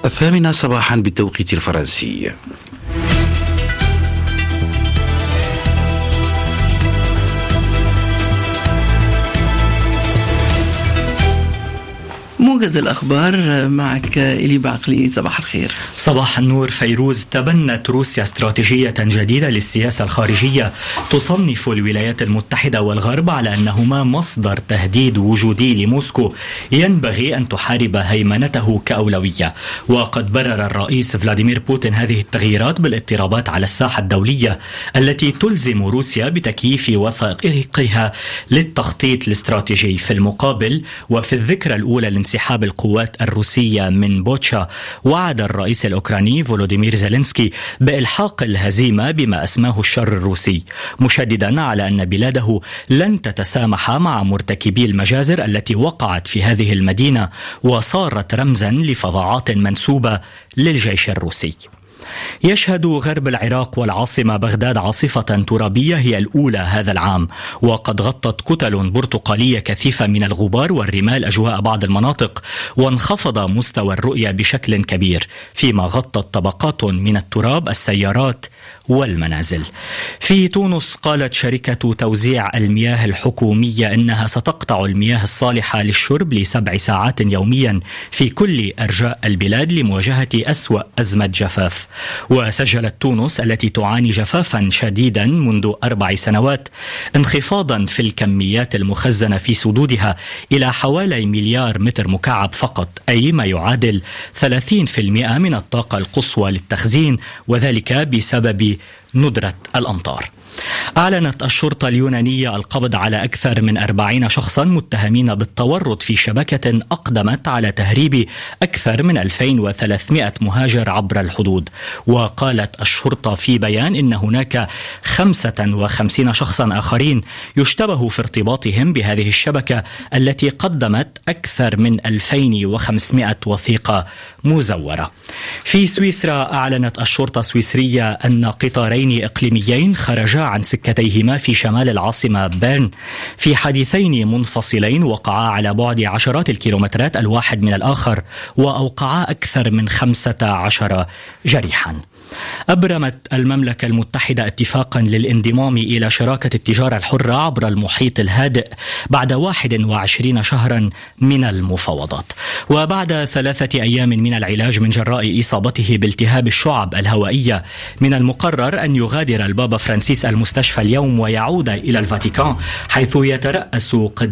8 صباحا بالتوقيت الفرنسي. موجز الأخبار معك إلي بعقلي. صباح الخير. صباح النور. فيروز. تبنت روسيا استراتيجية جديدة للسياسة الخارجية تصنف الولايات المتحدة والغرب على أنهما مصدر تهديد وجودي لموسكو ينبغي أن تحارب هيمنته كأولوية. وقد برر الرئيس فلاديمير بوتين هذه التغييرات بالاضطرابات على الساحة الدولية التي تلزم روسيا بتكييف وثائقها للتخطيط الاستراتيجي. في المقابل وفي الذكرى الأولى انسحاب القوات الروسية من بوتشا، وعد الرئيس الأوكراني فولوديمير زيلينسكي بإلحاق الهزيمة بما أسماه الشر الروسي، مشددا على أن بلاده لن تتسامح مع مرتكبي المجازر التي وقعت في هذه المدينة وصارت رمزا لفظاعات منسوبة للجيش الروسي. يشهد غرب العراق والعاصمة بغداد عاصفة ترابية هي الأولى هذا العام، وقد غطت كتل برتقالية كثيفة من الغبار والرمال أجواء بعض المناطق، وانخفض مستوى الرؤية بشكل كبير، فيما غطت طبقات من التراب السيارات والمنازل. في تونس قالت شركة توزيع المياه الحكومية إنها ستقطع المياه الصالحة للشرب ل7 ساعات يوميا في كل أرجاء البلاد لمواجهة أسوأ أزمة جفاف. وسجلت تونس التي تعاني جفافا شديدا منذ 4 سنوات انخفاضا في الكميات المخزنة في سدودها إلى حوالي 1,000,000,000 متر مكعب فقط، أي ما يعادل 30% من الطاقة القصوى للتخزين، وذلك بسبب ندرة الأمطار. أعلنت الشرطة اليونانية القبض على أكثر من 40 شخصا متهمين بالتورط في شبكة أقدمت على تهريب أكثر من 2300 مهاجر عبر الحدود. وقالت الشرطة في بيان إن هناك 55 شخصا آخرين يشتبه في ارتباطهم بهذه الشبكة التي قدمت أكثر من 2500 وثيقة مزورة. في سويسرا أعلنت الشرطة السويسرية أن قطارين إقليميين خرجا عن سكتيهما في شمال العاصمة بيرن في حادثين منفصلين وقعا على بعد عشرات الكيلومترات الواحد من الآخر، وأوقعا أكثر من 15 جريحا. أبرمت المملكة المتحدة اتفاقا للانضمام إلى شراكة التجارة الحرة عبر المحيط الهادئ بعد 21 شهرا من المفاوضات، وبعد 3 أيام من العلاج من جراء إصابته بالتهاب الشعب الهوائية، من المقرر أن يغادر البابا فرانسيس المستشفى اليوم ويعود إلى الفاتيكان، حيث يترأس